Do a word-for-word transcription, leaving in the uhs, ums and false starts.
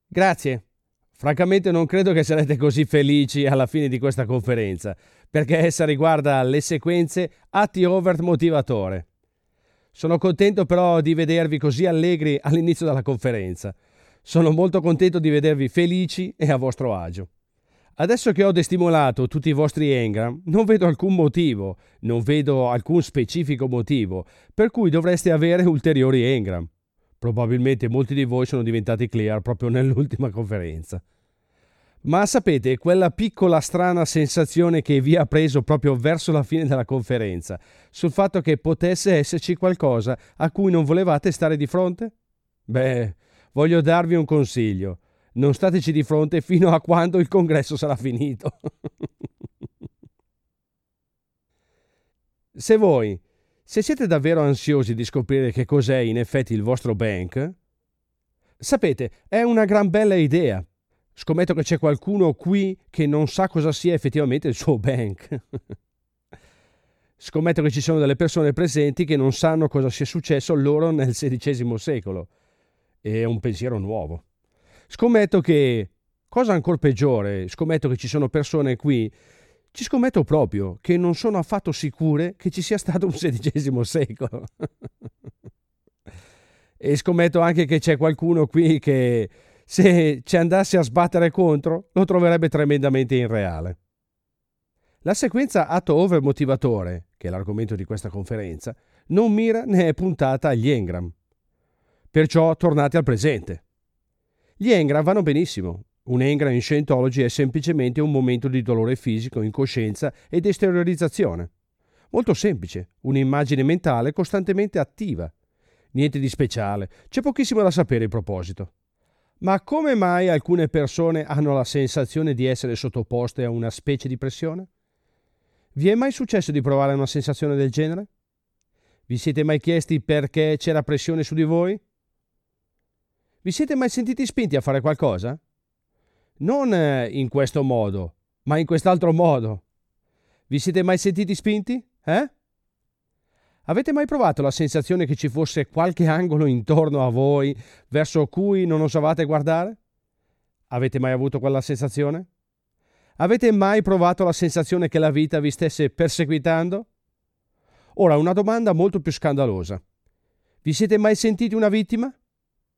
Grazie. Francamente non credo che sarete così felici alla fine di questa conferenza, perché essa riguarda le sequenze atti overt motivatore. Sono contento però di vedervi così allegri all'inizio della conferenza. Sono molto contento di vedervi felici e a vostro agio. Adesso che ho destimolato tutti i vostri engram, non vedo alcun motivo, non vedo alcun specifico motivo, per cui dovreste avere ulteriori engram. Probabilmente molti di voi sono diventati clear proprio nell'ultima conferenza. Ma sapete, quella piccola strana sensazione che vi ha preso proprio verso la fine della conferenza, sul fatto che potesse esserci qualcosa a cui non volevate stare di fronte? Beh, voglio darvi un consiglio. Non stateci di fronte fino a quando il congresso sarà finito. Se voi, se siete davvero ansiosi di scoprire che cos'è in effetti il vostro bank, sapete, è una gran bella idea. Scommetto che c'è qualcuno qui che non sa cosa sia effettivamente il suo bank. Scommetto che ci sono delle persone presenti che non sanno cosa sia successo loro nel sedicesimo secolo. È un pensiero nuovo. Scommetto che, cosa ancora peggiore, scommetto che ci sono persone qui, ci scommetto proprio, che non sono affatto sicure che ci sia stato un sedicesimo secolo. E scommetto anche che c'è qualcuno qui che, se ci andasse a sbattere contro, lo troverebbe tremendamente irreale. La sequenza atto over motivatore, che è l'argomento di questa conferenza, non mira né è puntata agli engram. Perciò tornate al presente. Gli engram vanno benissimo. Un engram in Scientology è semplicemente un momento di dolore fisico, incoscienza ed esteriorizzazione. Molto semplice, un'immagine mentale costantemente attiva. Niente di speciale, c'è pochissimo da sapere in proposito. Ma come mai alcune persone hanno la sensazione di essere sottoposte a una specie di pressione? Vi è mai successo di provare una sensazione del genere? Vi siete mai chiesti perché c'era pressione su di voi? Vi siete mai sentiti spinti a fare qualcosa? Non in questo modo, ma in quest'altro modo. Vi siete mai sentiti spinti? Eh? Avete mai provato la sensazione che ci fosse qualche angolo intorno a voi verso cui non osavate guardare? Avete mai avuto quella sensazione? Avete mai provato la sensazione che la vita vi stesse perseguitando? Ora, una domanda molto più scandalosa. Vi siete mai sentiti una vittima?